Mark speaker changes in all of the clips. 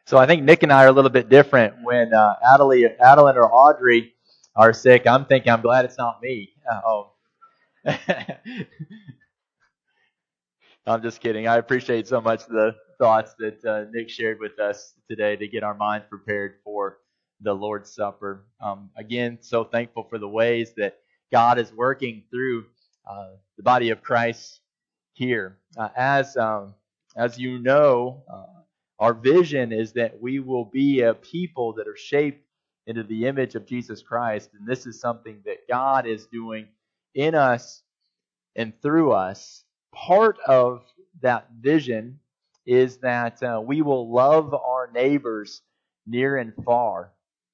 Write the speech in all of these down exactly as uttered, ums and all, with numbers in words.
Speaker 1: So I think Nick and I are a little bit different. When uh, Adelie, Adeline or Audrey are sick, I'm thinking, I'm glad it's not me. Oh. I'm just kidding. I appreciate so much the thoughts that uh, Nick shared with us today to get our minds prepared for the Lord's Supper. Um, again, so thankful for the ways that God is working through uh, the body of Christ here. Uh, as um, as you know, uh, our vision is that we will be a people that are shaped into the image of Jesus Christ, and this is something that God is doing in us and through us. Part of that vision is that uh, we will love our neighbors near and far.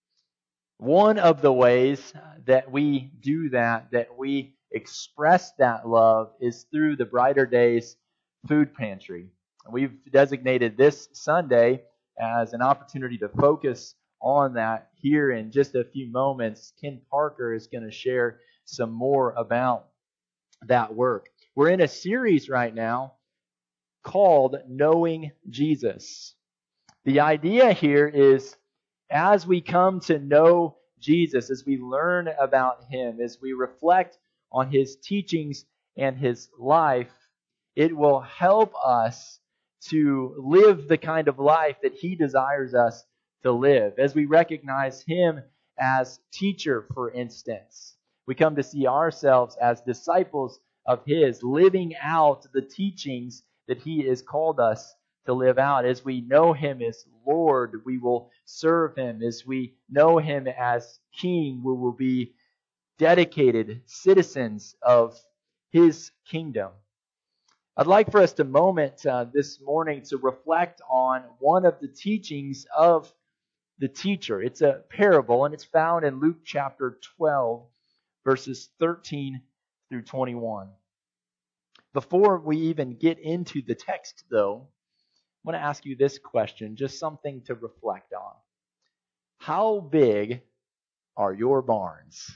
Speaker 1: One of the ways that we do that, that we express that love, is through the Brighter Days Food Pantry. We've designated this Sunday as an opportunity to focus on that. Here in just a few moments, Ken Parker is going to share some more about that work. We're in a series right now called Knowing Jesus. The idea here is, as we come to know Jesus, as we learn about Him, as we reflect on His teachings and His life, it will help us to live the kind of life that He desires us to live. As we recognize Him as teacher, for instance, we come to see ourselves as disciples of His, living out the teachings that He has called us to live out. As we know Him as Lord, we will serve Him. As we know Him as King, we will be dedicated citizens of His kingdom. I'd like for us to moment uh, this morning to reflect on one of the teachings of the teacher. It's a parable, and it's found in Luke chapter twelve, verses thirteen through twenty-one. Before we even get into the text, though, I want to ask you this question, just something to reflect on. How big are your barns?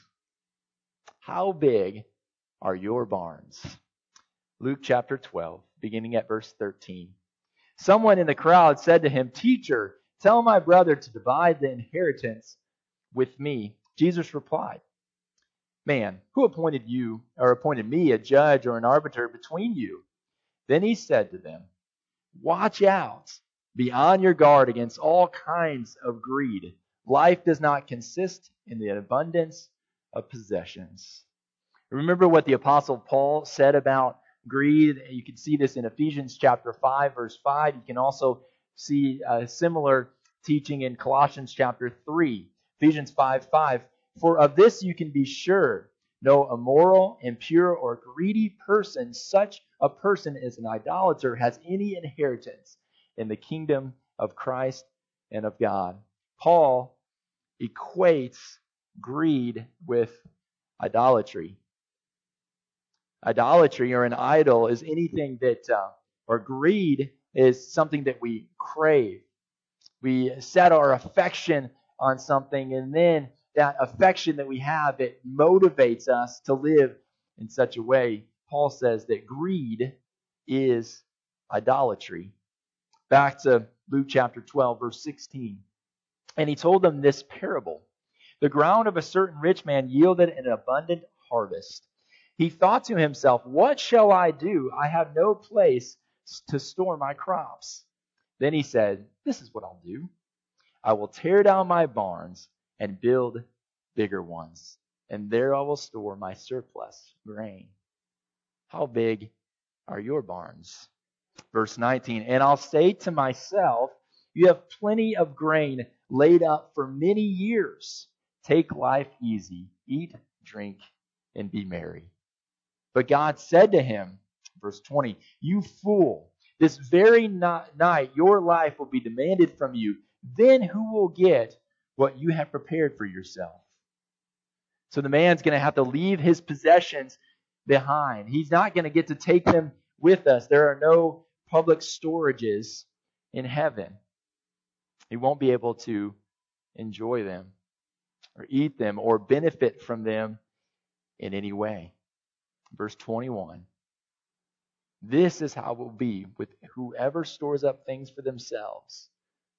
Speaker 1: How big are your barns? Luke chapter twelve, beginning at verse thirteen. Someone in the crowd said to him, "Teacher, tell my brother to divide the inheritance with me." Jesus replied, "Man, who appointed you, or appointed me a judge or an arbiter between you?" Then he said to them, "Watch out. Be on your guard against all kinds of greed. Life does not consist in the abundance of possessions." Remember what the Apostle Paul said about greed. You can see this in Ephesians chapter five, verse five. You can also see a similar teaching in Colossians chapter three. Ephesians five, five. "For of this you can be sure, no immoral, impure, or greedy person, such a person as an idolater, has any inheritance in the kingdom of Christ and of God." Paul equates greed with idolatry. Idolatry, or an idol, is anything that, uh, or greed is something that we crave. We set our affection on something, and then that affection that we have, it motivates us to live in such a way. Paul says that greed is idolatry. Back to Luke chapter twelve, verse sixteen. "And he told them this parable. The ground of a certain rich man yielded an abundant harvest. He thought to himself, 'What shall I do? I have no place to store my crops.' Then he said, 'This is what I'll do. I will tear down my barns and build bigger ones, and there I will store my surplus grain.' How big are your barns?" Verse nineteen, "And I'll say to myself, 'You have plenty of grain laid up for many years. Take life easy, eat, drink, and be merry.' But God said to him," verse twenty, "'You fool, this very night your life will be demanded from you. Then who will get what you have prepared for yourself?'" So the man's going to have to leave his possessions behind. He's not going to get to take them with us. There are no public storages in heaven. He won't be able to enjoy them or eat them or benefit from them in any way. Verse twenty-one, "This is how it will be with whoever stores up things for themselves,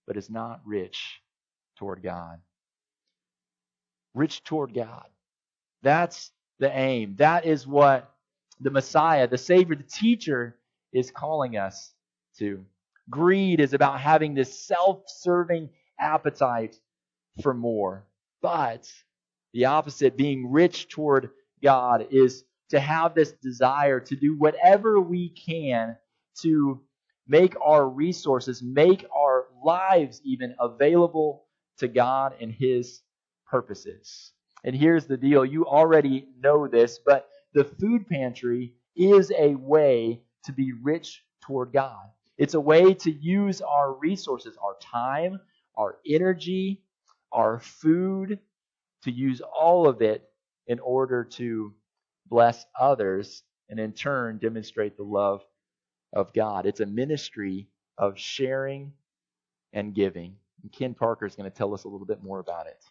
Speaker 1: but is not rich toward God. Rich toward God. That's the aim. That is what the Messiah, the Savior, the teacher is calling us to. Greed is about having this self-serving appetite for more. But the opposite, being rich toward God, is to have this desire to do whatever we can to make our resources, make our lives even available to God and His purposes. And here's the deal. You already know this, but the food pantry is a way to be rich toward God. It's a way to use our resources, our time, our energy, our food, to use all of it in order to bless others and in turn demonstrate the love of God. It's a ministry of sharing and giving. And Ken Parker is going to tell us a little bit more about it.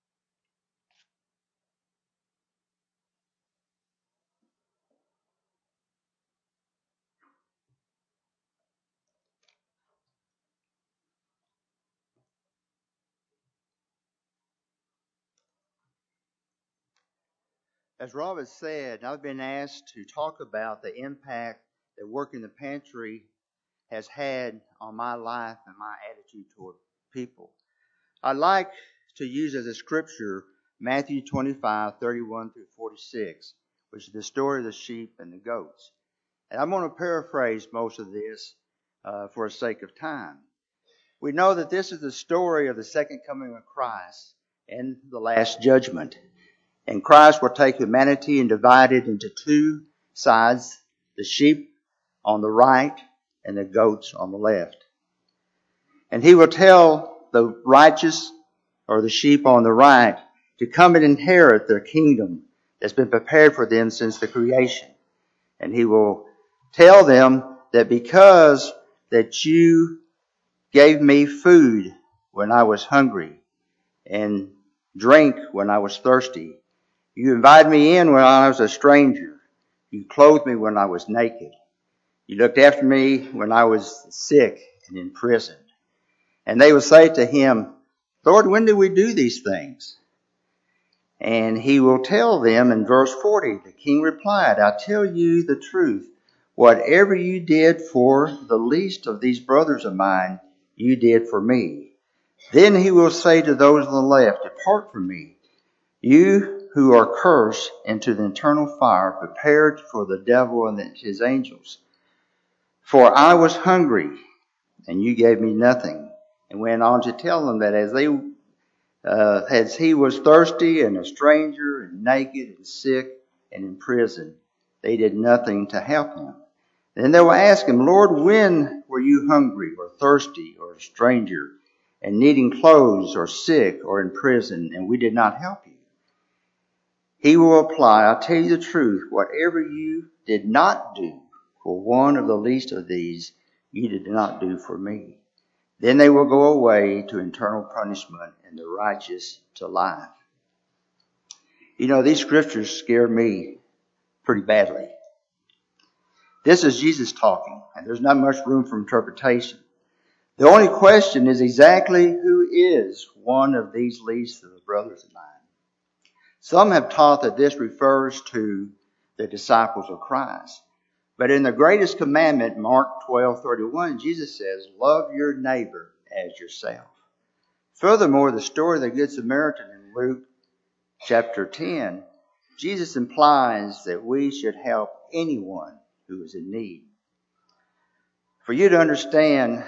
Speaker 2: As Rob has said, I've been asked to talk about the impact that working the pantry has had on my life and my attitude toward people. I'd like to use as a scripture Matthew twenty-five, thirty-one through forty-six, which is the story of the sheep and the goats. And I'm going to paraphrase most of this uh, for the sake of time. We know that this is the story of the second coming of Christ and the last judgment. And Christ will take humanity and divide it into two sides, the sheep on the right and the goats on the left. And He will tell the righteous, or the sheep on the right, to come and inherit their kingdom that's been prepared for them since the creation. And He will tell them that because that you gave me food when I was hungry and drink when I was thirsty, you invited me in when I was a stranger. You clothed me when I was naked. You looked after me when I was sick and in prison. And they would say to Him, Lord, when did we do these things? And He will tell them in verse forty, the king replied, I tell you the truth. Whatever you did for the least of these brothers of mine, you did for me. Then He will say to those on the left, depart from me, you who are cursed, into the eternal fire prepared for the devil and his angels. For I was hungry, and you gave me nothing. And went on to tell them that as they, uh, as he was thirsty and a stranger and naked and sick and in prison, they did nothing to help him. Then they will ask him, Lord, when were you hungry or thirsty or a stranger and needing clothes or sick or in prison, and we did not help you? He will reply, I tell you the truth, whatever you did not do for one of the least of these, you did not do for me. Then they will go away to eternal punishment and the righteous to life. You know, these scriptures scare me pretty badly. This is Jesus talking, and there's not much room for interpretation. The only question is exactly who is one of these least of the brothers of mine. Some have taught that this refers to the disciples of Christ. But in the greatest commandment, Mark twelve thirty-one, Jesus says, love your neighbor as yourself. Furthermore, the story of the Good Samaritan in Luke chapter ten, Jesus implies that we should help anyone who is in need. For you to understand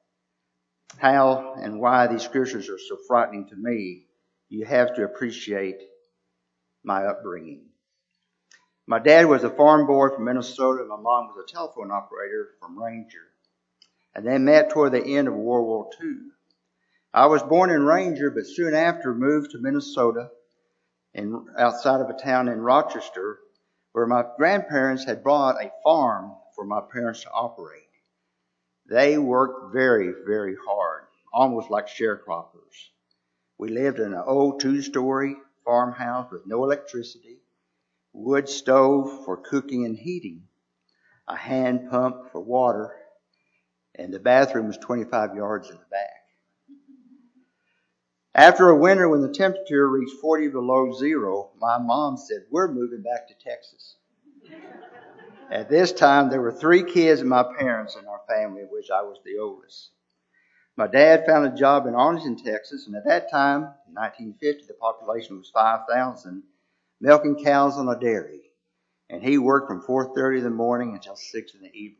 Speaker 2: how and why these scriptures are so frightening to me, you have to appreciate my upbringing. My dad was a farm boy from Minnesota, and my mom was a telephone operator from Ranger. And they met toward the end of World War Two. I was born in Ranger, but soon after moved to Minnesota, in, outside of a town in Rochester, where my grandparents had bought a farm for my parents to operate. They worked very, very hard, almost like sharecroppers. We lived in an old two-story farmhouse with no electricity, wood stove for cooking and heating, a hand pump for water, and the bathroom was twenty-five yards in the back. After a winter when the temperature reached forty below zero, my mom said, "We're moving back to Texas." At this time, there were three kids and my parents in our family, of which I was the oldest. My dad found a job in Arlington, Texas, and at that time, in nineteen fifty, the population was five thousand, milking cows on a dairy. And he worked from four thirty in the morning until six in the evening.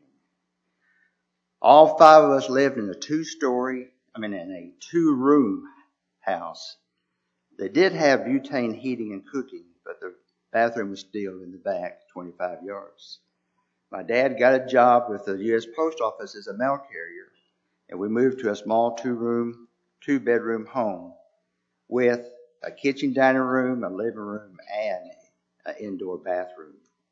Speaker 2: All five of us lived in a two-story, I mean, in a two-room house. They did have butane heating and cooking, but the bathroom was still in the back, twenty-five yards. My dad got a job with the U S Post Office as a mail carrier, and we moved to a small two-room, two-bedroom home with a kitchen dining room, a living room, and an indoor bathroom.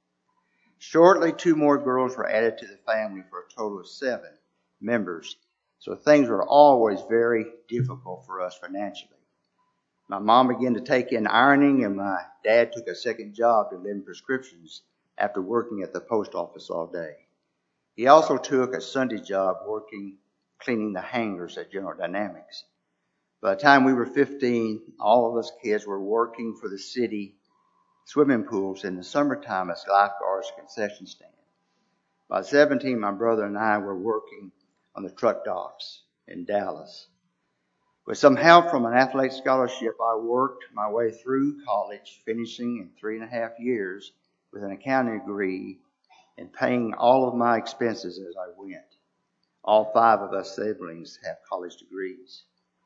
Speaker 2: Shortly, two more girls were added to the family for a total of seven members, so things were always very difficult for us financially. My mom began to take in ironing, and my dad took a second job delivering prescriptions after working at the post office all day. He also took a Sunday job working, cleaning the hangars at General Dynamics. By the time we were fifteen, all of us kids were working for the city swimming pools in the summertime as lifeguards concession stand. By seventeen, my brother and I were working on the truck docks in Dallas. With some help from an athletic scholarship, I worked my way through college, finishing in three and a half years with an accounting degree and paying all of my expenses as I went. All five of us siblings have college degrees.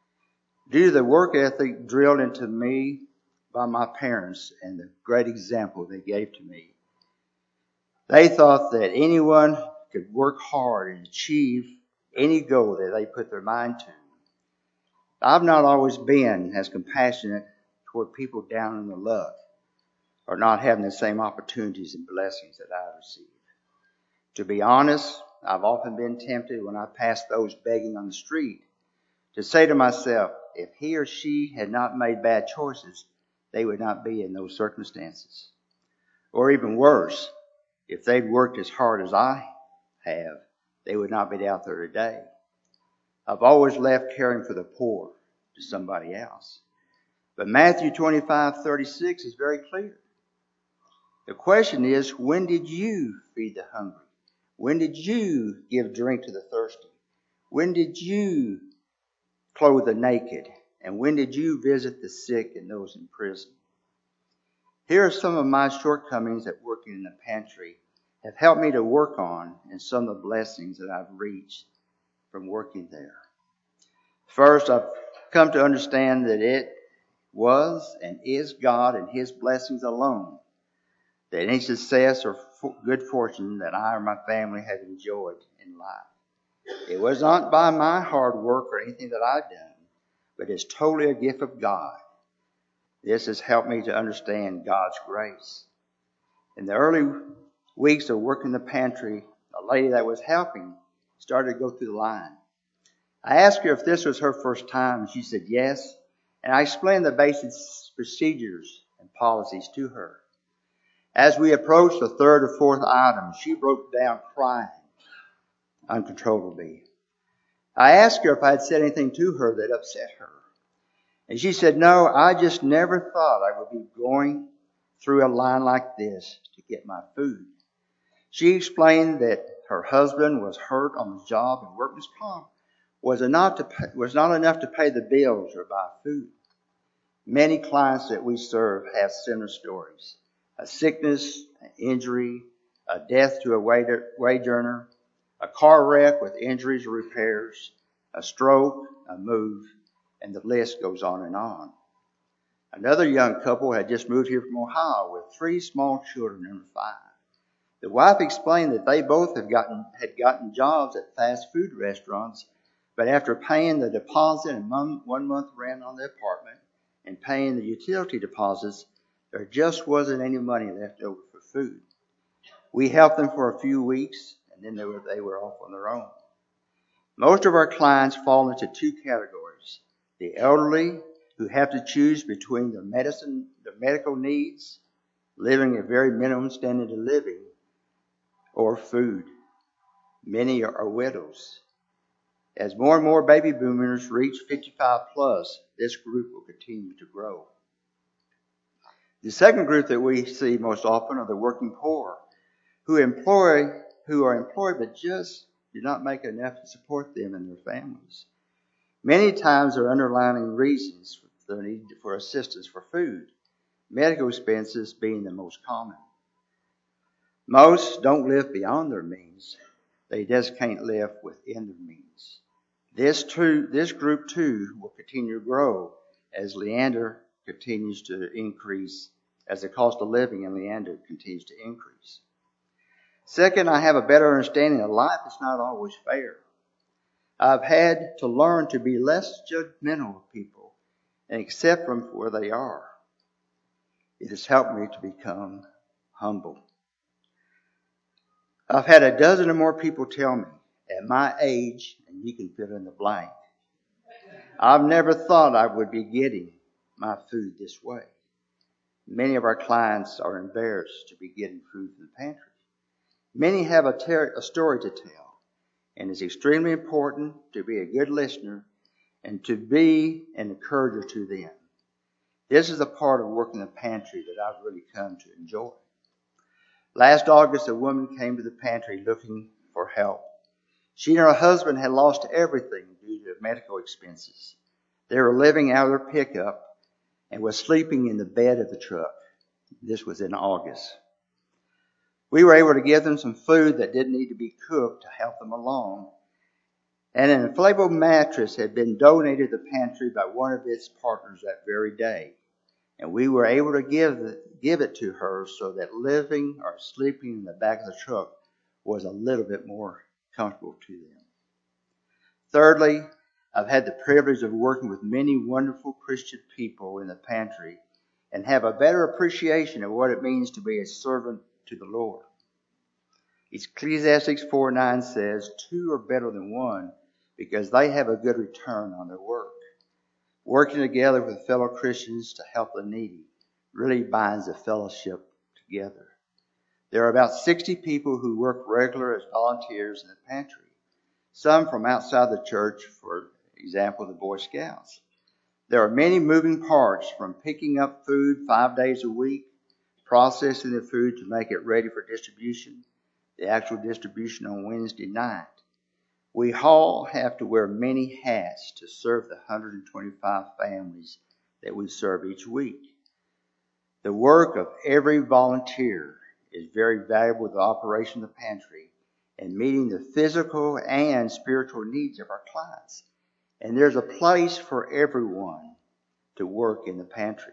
Speaker 2: Due to the work ethic drilled into me by my parents and the great example they gave to me, they thought that anyone could work hard and achieve any goal that they put their mind to. I've not always been as compassionate toward people down in the luck or not having the same opportunities and blessings that I received. To be honest, I've often been tempted when I pass those begging on the street to say to myself, if he or she had not made bad choices, they would not be in those circumstances. Or even worse, if they'd worked as hard as I have, they would not be out there today. I've always left caring for the poor to somebody else. But Matthew twenty-five thirty-six is very clear. The question is, when did you feed the hungry? When did you give drink to the thirsty? When did you clothe the naked? And when did you visit the sick and those in prison? Here are some of my shortcomings at working in the pantry have helped me to work on and some of the blessings that I've reached from working there. First, I've come to understand that it was and is God and His blessings alone that any success or good fortune that I or my family have enjoyed in life. It was not by my hard work or anything that I've done, but it's totally a gift of God. This has helped me to understand God's grace. In the early weeks of working the pantry, a lady that was helping started to go through the line. I asked her if this was her first time, and she said yes, and I explained the basic procedures and policies to her. As we approached the third or fourth item, she broke down crying uncontrollably. I asked her if I had said anything to her that upset her. And she said, no, I just never thought I would be going through a line like this to get my food. She explained that her husband was hurt on the job and workman's comp was enough to pay, was not enough to pay the bills or buy food. Many clients that we serve have similar stories. A sickness, an injury, a death to a wage earner, a car wreck with injuries or repairs, a stroke, a move, and the list goes on and on. Another young couple had just moved here from Ohio with three small children under five. The wife explained that they both have gotten, had gotten jobs at fast food restaurants, but after paying the deposit and one, one month rent on the apartment and paying the utility deposits, there just wasn't any money left over for food. We helped them for a few weeks, and then they were, they were off on their own. Most of our clients fall into two categories. The elderly, who have to choose between their medicine, their medical needs, living a very minimum standard of living, or food. Many are widows. As more and more baby boomers reach fifty-five plus, this group will continue to grow. The second group that we see most often are the working poor, who employ, who are employed but just do not make enough to support them and their families. Many times there are underlying reasons for their need for assistance for food, medical expenses being the most common. Most don't live beyond their means. They just can't live within their means. This too, this group too will continue to grow as Leander continues to increase, as the cost of living in Leander continues to increase. Second, I have a better understanding that life is not always fair. I've had to learn to be less judgmental of people and accept them for where they are. It has helped me to become humble. I've had a dozen or more people tell me, at my age, and you can fill in the blank, I've never thought I would be getting my food this way. Many of our clients are embarrassed to be getting food from the pantry. Many have a, ter- a story to tell, and it's extremely important to be a good listener and to be an encourager to them. This is a part of working the pantry that I've really come to enjoy. Last August, a woman came to the pantry looking for help. She and her husband had lost everything due to medical expenses. They were living out of their pickup and was sleeping in the bed of the truck. This was in August. We were able to give them some food that didn't need to be cooked to help them along. And an inflatable mattress had been donated to the pantry by one of its partners that very day. And we were able to give, the, give it to her so that living or sleeping in the back of the truck was a little bit more comfortable to them. Thirdly, I've had the privilege of working with many wonderful Christian people in the pantry and have a better appreciation of what it means to be a servant to the Lord. Ecclesiastes four nine says, two are better than one because they have a good return on their work. Working together with fellow Christians to help the needy really binds the fellowship together. There are about sixty people who work regular as volunteers in the pantry. Some from outside the church, for example, the Boy Scouts. There are many moving parts, from picking up food five days a week, processing the food to make it ready for distribution, the actual distribution on Wednesday night. We all have to wear many hats to serve the one hundred twenty-five families that we serve each week. The work of every volunteer is very valuable to the operation of the pantry and meeting the physical and spiritual needs of our clients. And there's a place for everyone to work in the pantry.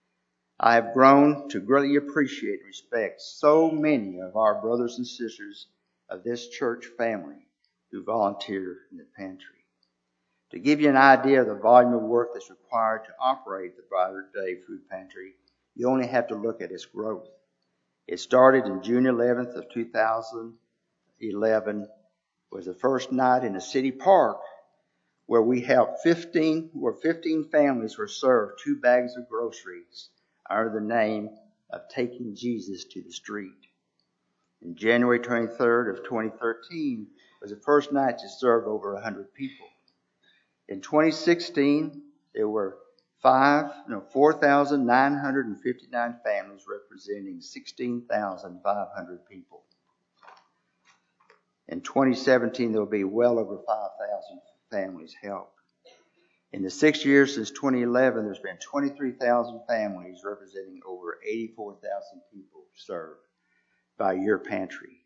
Speaker 2: I have grown to greatly appreciate and respect so many of our brothers and sisters of this church family who volunteer in the pantry. To give you an idea of the volume of work that's required to operate the Brighter Day Food Pantry, you only have to look at its growth. It started in June eleventh of two thousand eleven, was the first night in the city park where we helped fifteen, where fifteen families were served two bags of groceries under the name of Taking Jesus to the Street. And January twenty-third of twenty thirteen was the first night to serve over one hundred people. In twenty sixteen, there were five, no, four thousand nine hundred fifty-nine families representing sixteen thousand five hundred people. In twenty seventeen, there will be well over five thousand families helped. In the six years since twenty eleven, there's been twenty-three thousand families representing over eighty-four thousand people served by your pantry.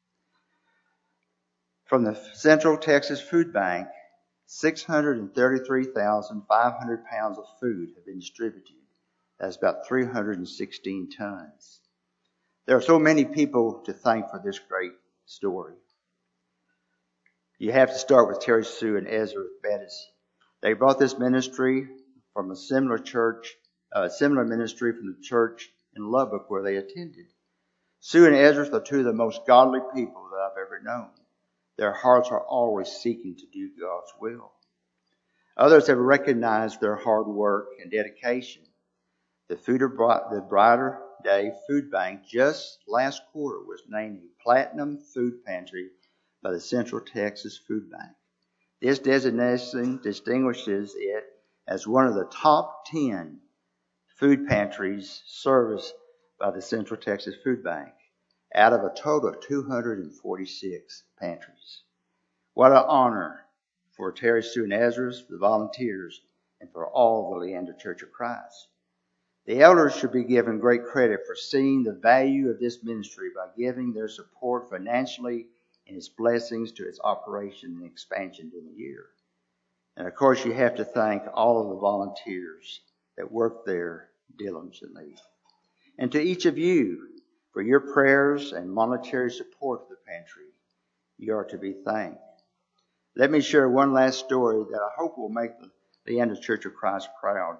Speaker 2: From the Central Texas Food Bank, six hundred thirty-three thousand five hundred pounds of food have been distributed. That's about three hundred sixteen tons. There are so many people to thank for this great story. You have to start with Terry Sue and Ezra Bettis. They brought this ministry from a similar church, a similar ministry from the church in Lubbock where they attended. Sue and Ezra are two of the most godly people that I've ever known. Their hearts are always seeking to do God's will. Others have recognized their hard work and dedication. The, food of, the Brighter Day Food Bank just last quarter was named a Platinum Food Pantry by the Central Texas Food Bank. This designation distinguishes it as one of the top ten food pantries serviced by the Central Texas Food Bank out of a total of two hundred forty-six pantries. What an honor for Terry Sue and Ezra, the volunteers, and for all the Leander Church of Christ. The elders should be given great credit for seeing the value of this ministry by giving their support financially and its blessings to its operation and expansion during the year. And of course, you have to thank all of the volunteers that work there diligently. And to each of you for your prayers and monetary support of the pantry, you are to be thanked. Let me share one last story that I hope will make the Leander Church of Christ proud.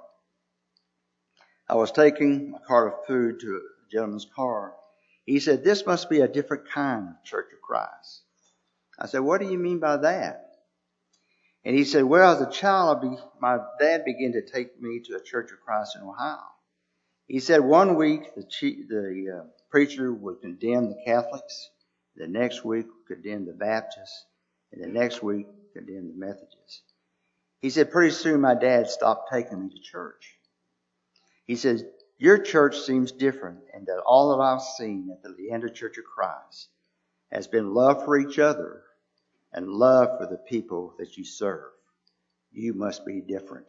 Speaker 2: I was taking a cart of food to a gentleman's car. He said, "This must be a different kind of Church of Christ." I said, "What do you mean by that?" And he said, "Well, as a child, be, my dad began to take me to a Church of Christ in Ohio." He said one week the, chief, the uh, preacher would condemn the Catholics, the next week condemn the Baptists, and the next week condemn the Methodists. He said pretty soon my dad stopped taking me to church. He says, "Your church seems different in that all that I've seen at the Leander Church of Christ has been love for each other and love for the people that you serve. You must be different."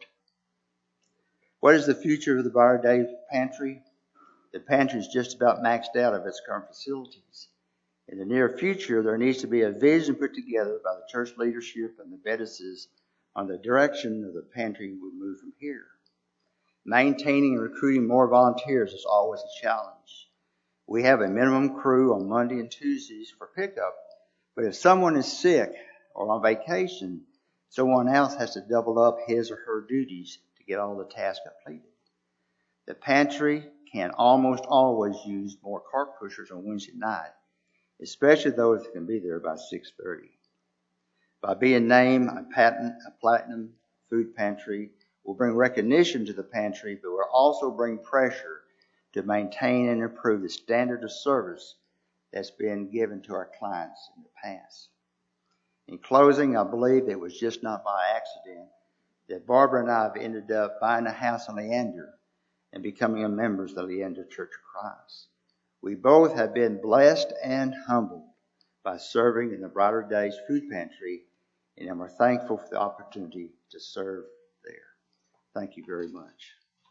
Speaker 2: What is the future of the Briar Day Pantry? The pantry is just about maxed out of its current facilities. In the near future, there needs to be a vision put together by the church leadership and the Bettises on the direction of the pantry we move from here. Maintaining and recruiting more volunteers is always a challenge. We have a minimum crew on Monday and Tuesdays for pickup, but if someone is sick or on vacation, someone else has to double up his or her duties to get all the tasks completed. The pantry can almost always use more cart pushers on Wednesday night, especially those that can be there by six thirty. By being named a, patent, a platinum food pantry, will bring recognition to the pantry, but will also bring pressure to maintain and improve the standard of service that's been given to our clients in the past. In closing, I believe it was just not by accident that Barbara and I have ended up buying a house in Leander and becoming members of the Leander Church of Christ. We both have been blessed and humbled by serving in the Brighter Days Food Pantry, and we're thankful for the opportunity to serve there. Thank you very much.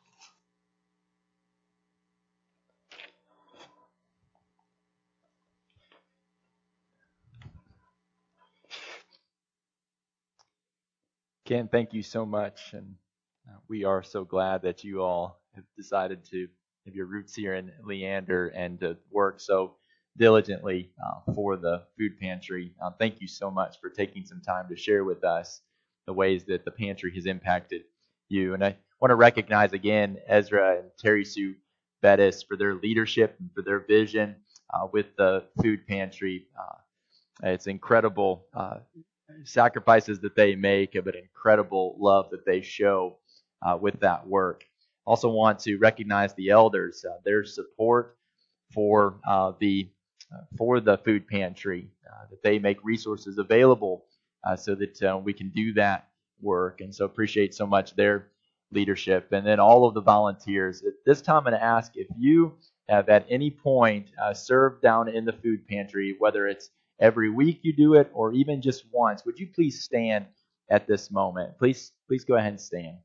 Speaker 1: Ken, thank you so much. And uh, we are so glad that you all have decided to have your roots here in Leander and to work so diligently uh, for the food pantry. Uh, thank you so much for taking some time to share with us the ways that the pantry has impacted you. And I want to recognize again Ezra and Terry Sue Bettis for their leadership and for their vision uh, with the food pantry. Uh, it's incredible uh, sacrifices that they make, but incredible love that they show uh, with that work. Also want to recognize the elders, uh, their support for uh, the uh, for the food pantry, uh, that they make resources available uh, so that uh, we can do that work. And so appreciate so much their leadership. And then all of the volunteers. At this time, I'm going to ask if you have at any point uh, served down in the food pantry, whether it's every week you do it or even just once, would you please stand at this moment? Please, please go ahead and stand.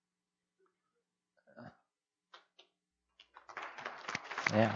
Speaker 1: Yeah.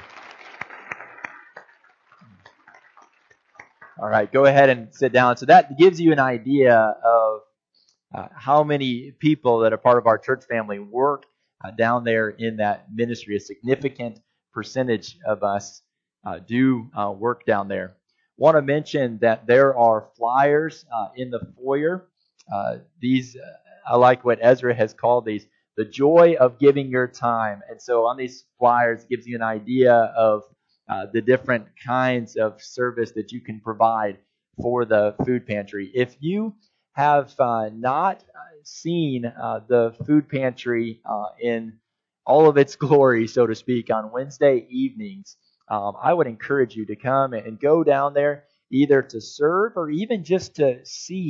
Speaker 1: All right, go ahead and sit down. So that gives you an idea of uh, how many people that are part of our church family work uh, down there in that ministry. A significant percentage of us uh, do uh, work down there. Want to mention that there are flyers uh, in the foyer. Uh, these, uh, I like what Ezra has called these, the joy of giving your time. And so on these flyers, it gives you an idea of uh, the different kinds of service that you can provide for the food pantry. If you have uh, not seen uh, the food pantry uh, in all of its glory, so to speak, on Wednesday evenings, um, I would encourage you to come and go down there either to serve or even just to see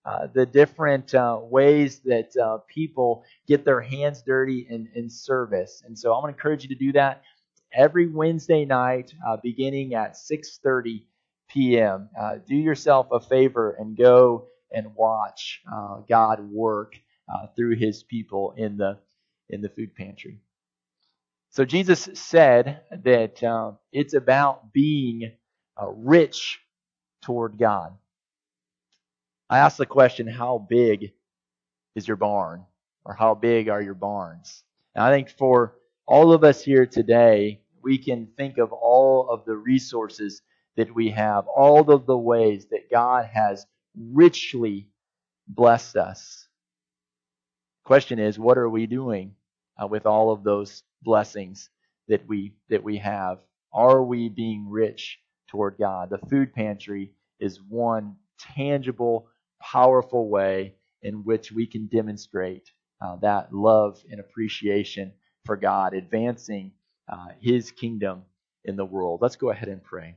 Speaker 1: uh, the different uh, ways that uh, people get their hands dirty in, in service. And so I'm going to encourage you to do that every Wednesday night, uh, beginning at six thirty p.m. Uh, do yourself a favor and go and watch uh, God work uh, through His people in the in the food pantry. So Jesus said that uh, it's about being uh, rich toward God. I asked the question, how big is your barn? Or how big are your barns? And I think for all of us here today, we can think of all of the resources that we have, all of the ways that God has richly blessed us. The question is, what are we doing uh, with all of those blessings that we that we have? Are we being rich toward God? The food pantry is one tangible, powerful way in which we can demonstrate uh, that love and appreciation for God, advancing uh, His kingdom in the world. Let's go ahead and pray.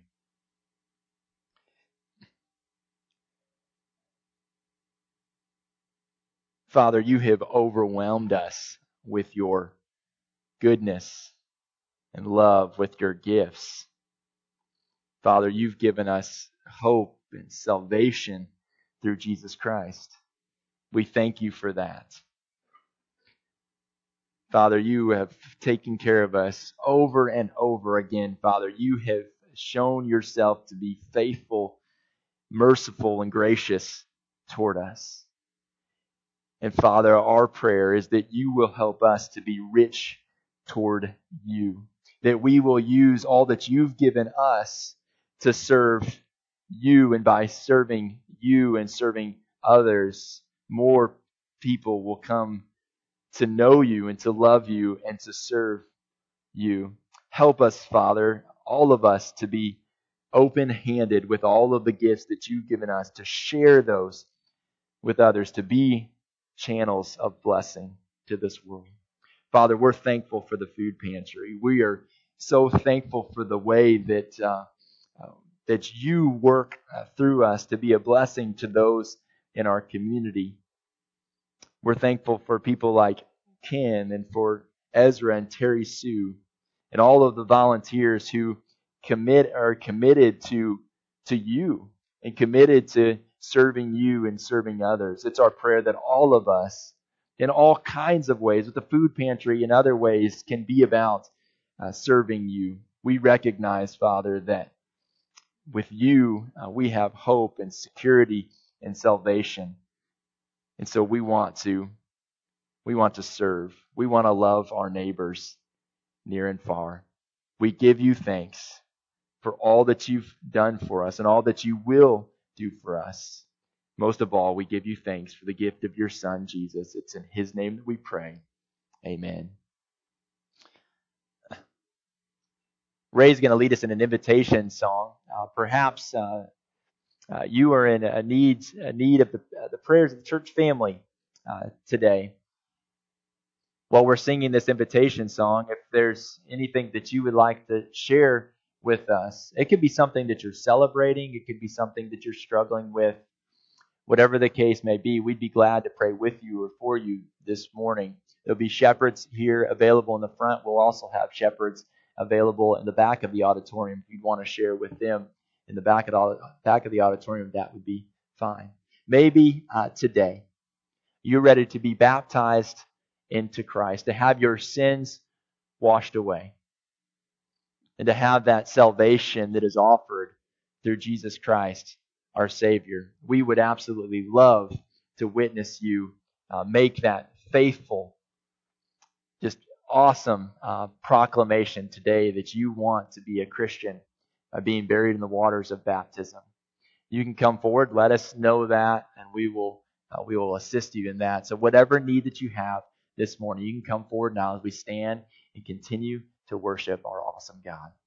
Speaker 1: Father, you have overwhelmed us with your goodness and love, with your gifts. Father, you've given us hope and salvation through Jesus Christ. We thank you for that. Father, you have taken care of us over and over again. Father, you have shown yourself to be faithful, merciful, and gracious toward us. And Father, our prayer is that you will help us to be rich toward you, that we will use all that you've given us to serve you, and by serving you and serving others, more people will come to know you and to love you and to serve you. Help us, Father, all of us, to be open-handed with all of the gifts that you've given us, to share those with others, to be channels of blessing to this world. Father, we're thankful for the food pantry. We are so thankful for the way that uh, uh, that you work uh, through us to be a blessing to those in our community. We're thankful for people like Ken and for Ezra and Terry Sue and all of the volunteers who commit are committed to to you and committed to serving you and serving others. It's our prayer that all of us, in all kinds of ways, with the food pantry and other ways, can be about uh, serving you. We recognize, Father, that with you uh, we have hope and security and salvation. And so we want to we want to serve. We want to love our neighbors near and far. We give you thanks for all that you've done for us and all that you will do for us. Most of all, we give you thanks for the gift of your Son, Jesus. It's in His name that we pray. Amen. Ray's going to lead us in an invitation song. Uh, perhaps uh, uh, you are in a need, a need of the, uh, the prayers of the church family uh, today. While we're singing this invitation song, if there's anything that you would like to share with us, it could be something that you're celebrating, it could be something that you're struggling with. Whatever the case may be, we'd be glad to pray with you or for you this morning. There'll be shepherds here available in the front. We'll also have shepherds available in the back of the auditorium. If you'd want to share with them in the back of the, back of the auditorium, that would be fine. Maybe uh, today you're ready to be baptized into Christ, to have your sins washed away, and to have that salvation that is offered through Jesus Christ, our Savior. We would absolutely love to witness you uh, make that faithful, just awesome uh, proclamation today that you want to be a Christian by being buried in the waters of baptism. You can come forward, let us know that, and we will uh, we will assist you in that. So whatever need that you have this morning, you can come forward now as we stand and continue to worship our awesome God.